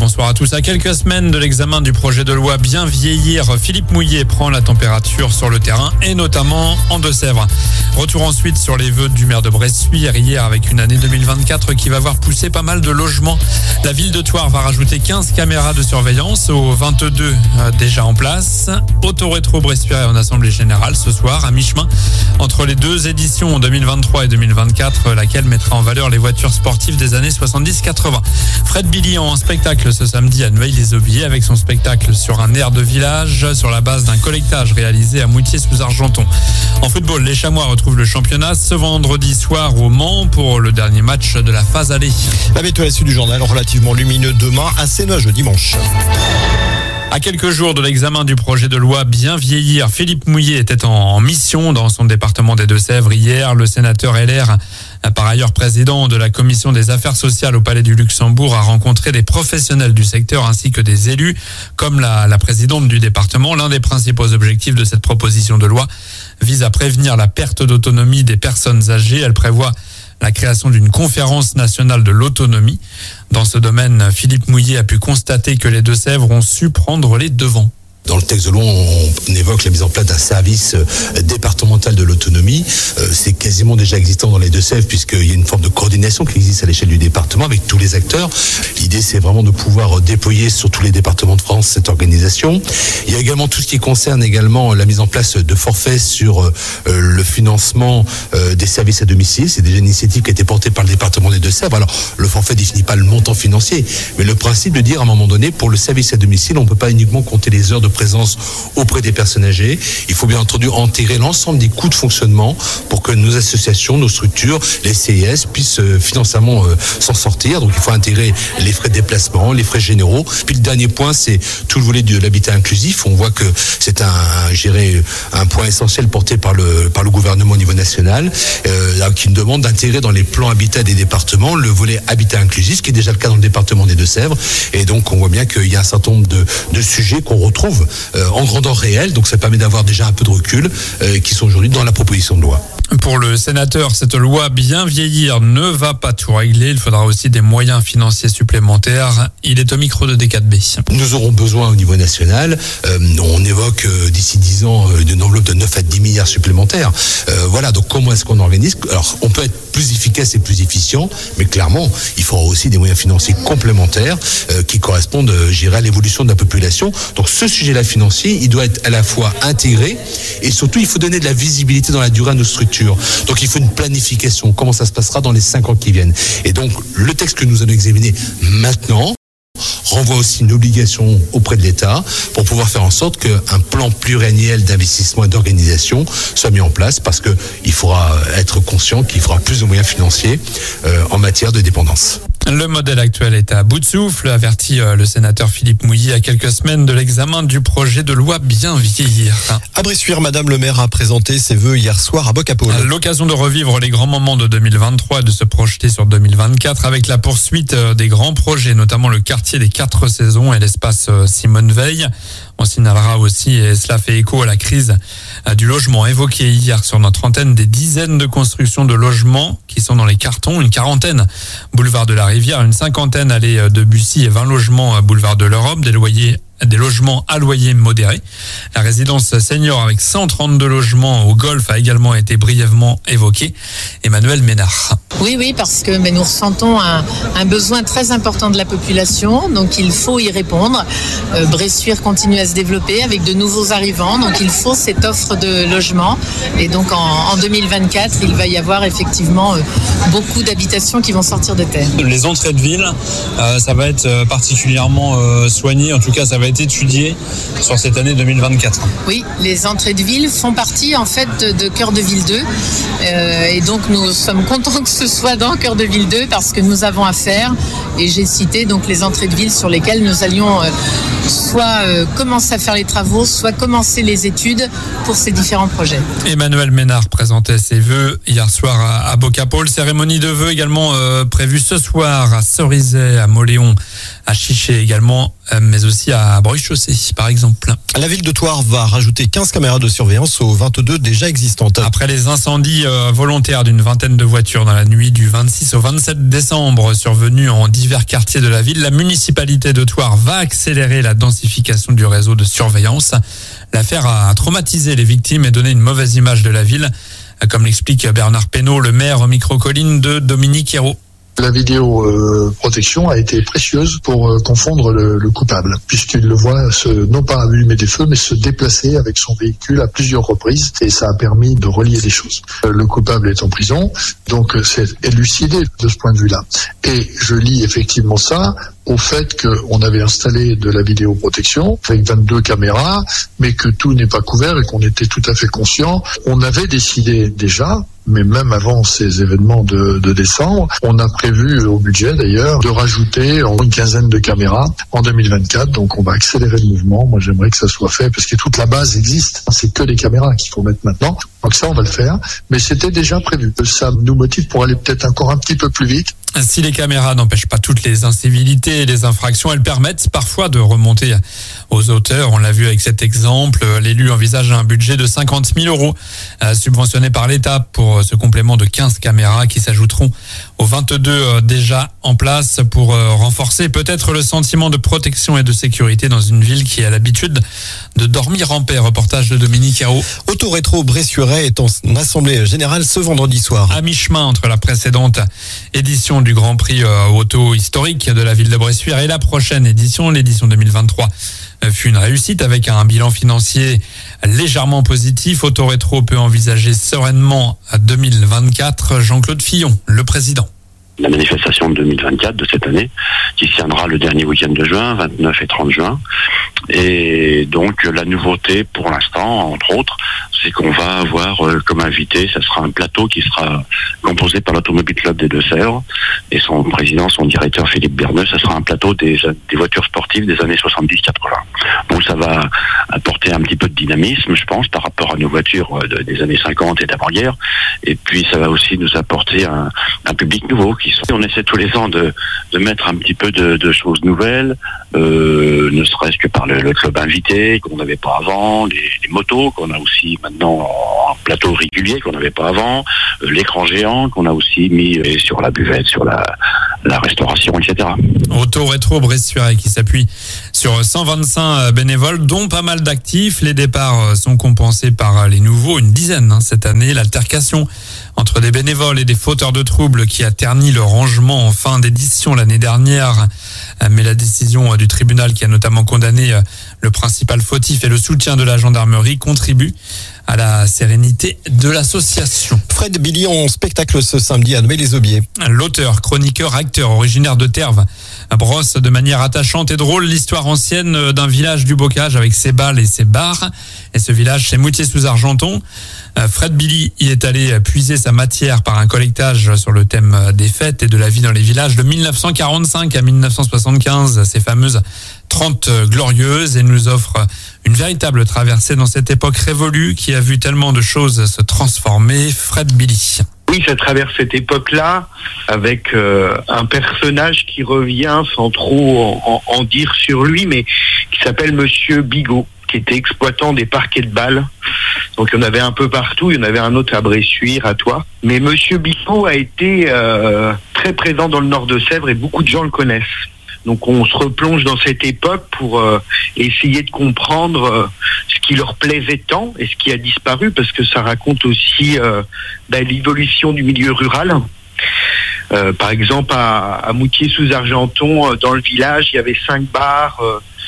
bonsoir à tous. À quelques semaines de l'examen du projet de loi Bien vieillir, Philippe Mouillet prend la température sur le terrain et notamment en Deux-Sèvres. Retour ensuite sur les vœux du maire de Bressuire hier avec une année 2024 qui va voir pousser pas mal de logements. La ville de Thouars va rajouter 15 caméras de surveillance aux 22 déjà en place. Autorétro Bressuire est en assemblée générale ce soir à mi-chemin entre les deux éditions 2023 et 2024, laquelle mettra en valeur les voitures sportives des années 70-80. Fred Billy en spectacle ce samedi à Neuilly-les-Aubiers avec son spectacle sur un air de village sur la base d'un collectage réalisé à Moutier-sous-Argenton. En football, les Chamois retrouvent le championnat ce vendredi soir au Mans pour le dernier match de la phase aller. La météo à la suite du journal, relativement lumineux demain, assez nuageux dimanche. À quelques jours de l'examen du projet de loi Bien vieillir, Philippe Mouillet était en mission dans son département des Deux-Sèvres hier. Le sénateur LR, par ailleurs président de la commission des affaires sociales au Palais du Luxembourg, a rencontré des professionnels du secteur ainsi que des élus, comme la présidente du département. L'un des principaux objectifs de cette proposition de loi vise à prévenir la perte d'autonomie des personnes âgées. Elle prévoit la création d'une conférence nationale de l'autonomie. Dans ce domaine, Philippe Mouillet a pu constater que les Deux-Sèvres ont su prendre les devants. Dans le texte de loi, on évoque la mise en place d'un service départemental de l'autonomie. C'est quasiment déjà existant dans les Deux-Sèvres puisqu'il y a une forme de coordination qui existe à l'échelle du département avec tous les acteurs. L'idée, c'est vraiment de pouvoir déployer sur tous les départements de France cette organisation. Il y a également tout ce qui concerne également la mise en place de forfaits sur le financement des services à domicile. C'est déjà une initiative qui a été portée par le département des Deux-Sèvres. Alors, le forfait ne définit pas le montant financier, mais le principe de dire à un moment donné, pour le service à domicile, on ne peut pas uniquement compter les heures de présence auprès des personnes âgées. Il faut bien entendu intégrer l'ensemble des coûts de fonctionnement pour que nos associations, nos structures, les CIS puissent financièrement s'en sortir. Donc il faut intégrer les frais de déplacement, les frais généraux. Puis le dernier point, c'est tout le volet de l'habitat inclusif. On voit que c'est un point essentiel porté par le gouvernement au niveau national, qui nous demande d'intégrer dans les plans habitat des départements le volet habitat inclusif, ce qui est déjà le cas dans le département des Deux-Sèvres. Et donc on voit bien qu'il y a un certain nombre de sujets qu'on retrouve en grandeur réelle, donc ça permet d'avoir déjà un peu de recul qui sont aujourd'hui dans la proposition de loi. Pour le sénateur, cette loi Bien vieillir ne va pas tout régler. Il faudra aussi des moyens financiers supplémentaires. Il est au micro de D4B. Nous aurons besoin au niveau national, on évoque d'ici 10 ans une enveloppe de 9 à 10 milliards supplémentaires. Voilà, donc comment est-ce qu'on organise ? Alors, on peut être plus efficace et plus efficient, mais clairement, il faudra aussi des moyens financiers complémentaires qui correspondent, à l'évolution de la population. Donc, ce sujet-là financier, il doit être à la fois intégré et surtout, il faut donner de la visibilité dans la durée à nos structures. Donc, il faut une planification. Comment ça se passera dans les 5 ans qui viennent. Et donc, le texte que nous allons examiner maintenant renvoie aussi une obligation auprès de l'État pour pouvoir faire en sorte qu'un plan pluriannuel d'investissement et d'organisation soit mis en place parce qu'il faudra être conscient qu'il faudra plus de moyens financiers en matière de dépendance. Le modèle actuel est à bout de souffle, avertit le sénateur Philippe Mouillet à quelques semaines de l'examen du projet de loi Bien vieillir. À Bressuire, Madame le maire a présenté ses vœux hier soir à Boc-à-Paul. L'occasion de revivre les grands moments de 2023 et de se projeter sur 2024 avec la poursuite des grands projets, notamment le quartier des 4 saisons et l'espace Simone Veil. On signalera aussi, et cela fait écho à la crise du logement évoquée hier sur notre antenne, des dizaines de constructions de logements qui sont dans les cartons, une quarantaine boulevard de la Rivière, une cinquantaine allée de Bussy et 20 logements boulevard de l'Europe, des logements à loyer modéré. La résidence senior avec 132 logements au Golfe a également été brièvement évoquée. Emmanuel Ménard. Oui, parce que nous ressentons un besoin très important de la population, donc il faut y répondre. Bressuire continue à se développer avec de nouveaux arrivants, donc il faut cette offre de logement. Et donc en 2024, il va y avoir effectivement beaucoup d'habitations qui vont sortir de terre. Les entrées de ville, ça va être particulièrement soigné, en tout cas ça va être étudié sur cette année 2024. Oui, les entrées de ville font partie en fait de Cœur de Ville 2 et donc nous sommes contents que ce soit dans Cœur de Ville 2 parce que nous avons à faire et j'ai cité donc les entrées de ville sur lesquelles nous allions soit commencer à faire les travaux, soit commencer les études pour ces différents projets. Emmanuel Ménard présentait ses vœux hier soir à Boc-à-Paul. Cérémonie de vœux également prévue ce soir à Cerizay, à Moléon, à Chiché également, mais aussi à à Bruy-Chaussée, par exemple. La ville de Thouars va rajouter 15 caméras de surveillance aux 22 déjà existantes. Après les incendies volontaires d'une vingtaine de voitures dans la nuit du 26 au 27 décembre survenus en divers quartiers de la ville, la municipalité de Thouars va accélérer la densification du réseau de surveillance. L'affaire a traumatisé les victimes et donné une mauvaise image de la ville, comme l'explique Bernard Pénaud, le maire au micro-colline de Dominique Hérault. La vidéoprotection a été précieuse pour confondre le coupable, puisqu'il le voit non pas allumer des feux, mais se déplacer avec son véhicule à plusieurs reprises, et ça a permis de relier les choses. Le coupable est en prison, donc c'est élucidé de ce point de vue-là. Et je lis effectivement ça au fait qu'on avait installé de la vidéoprotection avec 22 caméras, mais que tout n'est pas couvert et qu'on était tout à fait conscient. On avait décidé déjà, mais même avant ces événements de décembre, on a prévu au budget d'ailleurs de rajouter une quinzaine de caméras en 2024. Donc on va accélérer le mouvement. Moi j'aimerais que ça soit fait parce que toute la base existe. C'est que les caméras qu'il faut mettre maintenant. Donc ça on va le faire. Mais c'était déjà prévu. Ça nous motive pour aller peut-être encore un petit peu plus vite. Si les caméras n'empêchent pas toutes les incivilités et les infractions, elles permettent parfois de remonter aux auteurs. On l'a vu avec cet exemple. L'élu envisage un budget de 50 000 euros subventionné par l'État pour ce complément de 15 caméras qui s'ajouteront aux 22 déjà en place pour renforcer peut-être le sentiment de protection et de sécurité dans une ville qui a l'habitude de dormir en paix. Reportage de Dominique Hérault. Autorétro Bressuiret est en assemblée générale ce vendredi soir. À mi-chemin entre la précédente édition du Grand Prix auto historique de la ville de Bressuire et la prochaine édition, l'édition 2023, fut une réussite avec un bilan financier légèrement positif. Autorétro peut envisager sereinement à 2024. Jean-Claude Fillon, le président. La manifestation de 2024 de cette année, qui se tiendra le dernier week-end de juin, 29 et 30 juin. Et donc la nouveauté pour l'instant, entre autres, c'est qu'on va avoir comme invité, ça sera un plateau qui sera composé par l'Automobile Club des Deux-Sèvres et son président, son directeur Philippe Berneux. Ça sera un plateau des voitures sportives des années 70-80. Donc ça va apporter un petit peu de dynamisme, je pense, par rapport à nos voitures des années 50 et d'avant-guerre. Et puis ça va aussi nous apporter un public nouveau. On essaie tous les ans de mettre un petit peu de choses nouvelles, ne serait-ce que par le club invité qu'on n'avait pas avant, les motos qu'on a aussi maintenant en plateau régulier qu'on n'avait pas avant, l'écran géant qu'on a aussi mis sur la buvette, sur la restauration, etc. Autorétro Bressuire qui s'appuie sur 125 bénévoles, dont pas mal d'actifs. Les départs sont compensés par les nouveaux, une dizaine cette année. L'altercation entre des bénévoles et des fauteurs de troubles qui a terni le rangement en fin d'édition l'année dernière. Mais la décision du tribunal qui a notamment condamné le principal fautif et le soutien de la gendarmerie contribue à la sérénité de l'association. Fred Billy en spectacle ce samedi à Noé-les-Aubiers. L'auteur, chroniqueur, acteur originaire de Terve brosse de manière attachante et drôle l'histoire ancienne d'un village du Bocage avec ses balles et ses bars. Et ce village, c'est Moutier-sous-Argenton. Fred Billy y est allé puiser sa matière par un collectage sur le thème des fêtes et de la vie dans les villages de 1945 à 1975, ces fameuses 30 glorieuses, et nous offre une véritable traversée dans cette époque révolue qui a vu tellement de choses se transformer. Fred Billy. Oui, ça traverse cette époque-là avec un personnage qui revient sans trop en dire sur lui, mais qui s'appelle Monsieur Bigot, qui était exploitant des parquets de balles. Donc il y en avait un peu partout, il y en avait un autre à Bressuire, à Thoix. Mais Monsieur Bigot a été très présent dans le nord de Sèvres et beaucoup de gens le connaissent. Donc on se replonge dans cette époque pour essayer de comprendre ce qui leur plaisait tant et ce qui a disparu, parce que ça raconte aussi l'évolution du milieu rural. Par exemple, à Moutier-sous-Argenton, dans le village, il y avait 5 bars,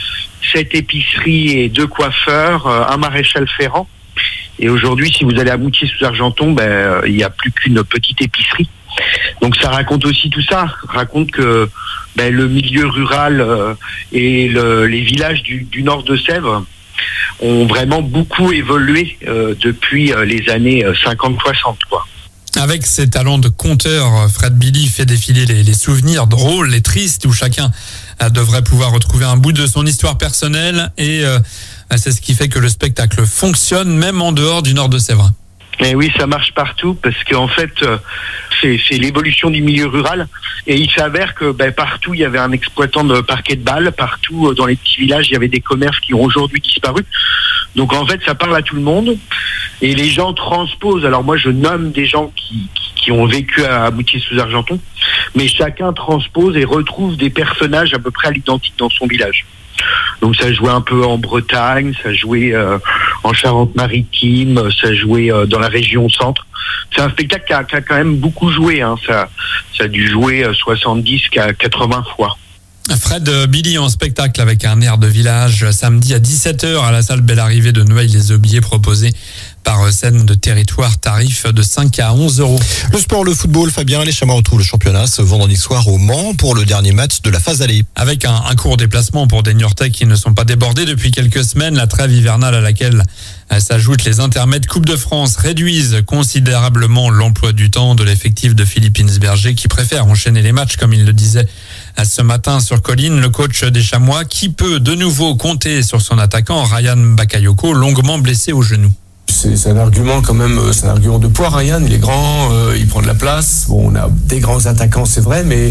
7 épiceries et 2 coiffeurs, un maréchal ferrant. Et aujourd'hui, si vous allez à Moutier-sous-Argenton, il n'y a plus qu'une petite épicerie. Donc ça raconte aussi tout ça, raconte que le milieu rural et les villages du nord de Sèvres ont vraiment beaucoup évolué depuis les années 50-60, quoi. Avec ses talents de conteur, Fred Billy fait défiler les souvenirs drôles, les tristes, où chacun devrait pouvoir retrouver un bout de son histoire personnelle, et c'est ce qui fait que le spectacle fonctionne même en dehors du nord de Sèvres. Mais oui, ça marche partout parce qu'en fait, c'est l'évolution du milieu rural. Et il s'avère que partout, il y avait un exploitant de parquet de balles. Partout, dans les petits villages, il y avait des commerces qui ont aujourd'hui disparu. Donc en fait, ça parle à tout le monde. Et les gens transposent. Alors moi, je nomme des gens qui ont vécu à Moutier-sous-Argenton. Mais chacun transpose et retrouve des personnages à peu près à l'identique dans son village. Donc ça jouait un peu en Bretagne, ça jouait en Charente-Maritime, ça jouait dans la région centre. C'est un spectacle qui a quand même beaucoup joué, hein. Ça a dû jouer 70 à 80 fois. Fred Billy en spectacle avec un air de village samedi à 17h à la salle Belle Arrivée de Noailles-les-Aubiers, proposé par scène de territoire, tarif de 5 à 11 euros. Le sport, le football, Fabien, les Chamois retrouvent le championnat ce vendredi soir au Mans pour le dernier match de la phase aller. Avec un court déplacement pour des Niortais qui ne sont pas débordés depuis quelques semaines, la trêve hivernale à laquelle s'ajoutent les intermèdes Coupe de France réduisent considérablement l'emploi du temps de l'effectif de Philippe Insberger qui préfère enchaîner les matchs comme il le disait ce matin sur Colline. Le coach des Chamois qui peut de nouveau compter sur son attaquant Ryan Bakayoko, longuement blessé au genou. C'est un argument quand même, c'est un argument de poids. Ryan, il est grand, il prend de la place. Bon, on a des grands attaquants, c'est vrai, mais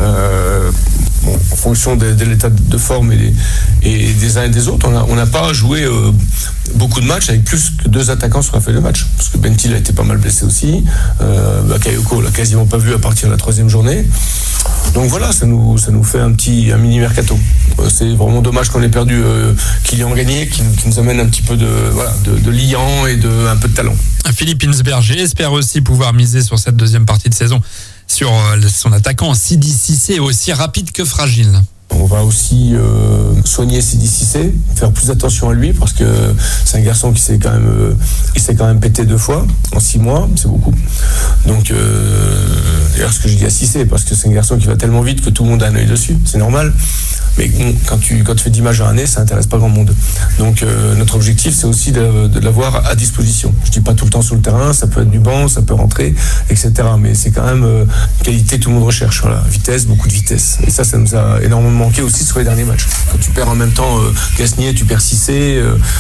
en fonction de l'état de forme et des uns et des autres, on n'a pas joué beaucoup de matchs avec plus que 2 attaquants sur la feuille de match. Parce que Bentil a été pas mal blessé aussi. Bakayoko, on l'a quasiment pas vu à partir de la 3e journée. Donc voilà, ça nous fait un mini mercato. C'est vraiment dommage qu'on ait perdu Kylian Gagné, qui nous amène un petit peu de liant et un peu de talent. Philippe Insberger espère aussi pouvoir miser sur cette deuxième partie de saison sur son attaquant Sidi Cissé, aussi rapide que fragile. On va aussi soigner Sidi Cissé, faire plus attention à lui parce que c'est un garçon qui s'est quand même pété 2 fois en 6 mois, c'est beaucoup. Donc d'ailleurs ce que je dis à Cissé, parce que c'est un garçon qui va tellement vite que tout le monde a un œil dessus, c'est normal. Mais bon, quand tu fais 10 matchs à l'année, ça intéresse pas grand monde. Donc notre objectif, c'est aussi de l'avoir à disposition. Je dis pas tout le temps sur le terrain, ça peut être du banc, ça peut rentrer, etc. Mais c'est quand même une qualité que tout le monde recherche. Voilà, vitesse, beaucoup de vitesse. Et ça nous a énormément manqué aussi sur les derniers matchs. Quand tu perds en même temps Gasnier, tu perds Cissé,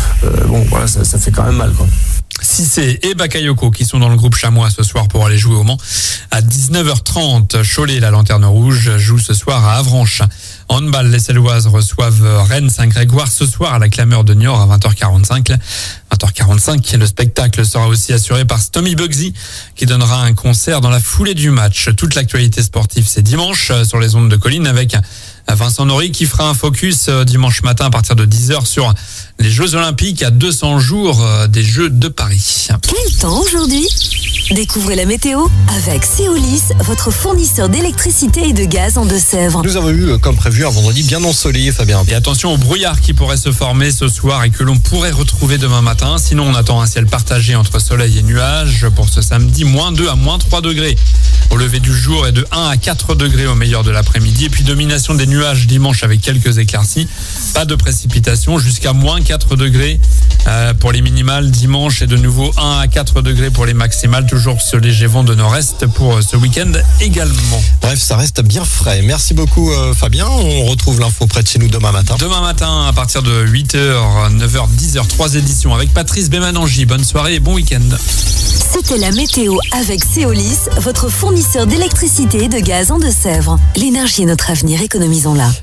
ça fait quand même mal, quoi. Cissé et Bakayoko qui sont dans le groupe Chamois ce soir pour aller jouer au Mans à 19h30. Cholet, la Lanterne Rouge, joue ce soir à Avranches. Handball, les Céloises reçoivent Rennes Saint-Grégoire ce soir à la Clameur de Niort à 20h45. 20h45, le spectacle sera aussi assuré par Stomy Bugsy qui donnera un concert dans la foulée du match. Toute l'actualité sportive, c'est dimanche sur les ondes de Colline avec Vincent Nory qui fera un focus dimanche matin à partir de 10h sur les Jeux Olympiques à 200 jours des Jeux de Paris. Quel temps aujourd'hui ? Découvrez la météo avec Seolis, votre fournisseur d'électricité et de gaz en Deux-Sèvres. Nous avons eu, comme prévu, un vendredi bien ensoleillé, Fabien. Et attention au brouillard qui pourrait se former ce soir et que l'on pourrait retrouver demain matin. Sinon, on attend un ciel partagé entre soleil et nuages pour ce samedi, -2 à -3 degrés au lever du jour et de 1 à 4 degrés au meilleur de l'après-midi. Et puis domination des nuages dimanche avec quelques éclaircies. Pas de précipitations jusqu'à -4 degrés pour les minimales dimanche et de nouveau 1 à 4 degrés pour les maximales. Toujours ce léger vent de nord-est pour ce week-end également. Bref, ça reste bien frais. Merci beaucoup Fabien. On retrouve l'info près de chez nous demain matin. Demain matin à partir de 8h, 9h, 10h, 3 éditions avec Patrice Bémanangi. Bonne soirée et bon week-end. C'était la météo avec Seolis, votre fournisseur d'électricité et de gaz en Deux-Sèvres. L'énergie est notre avenir, économisons-la.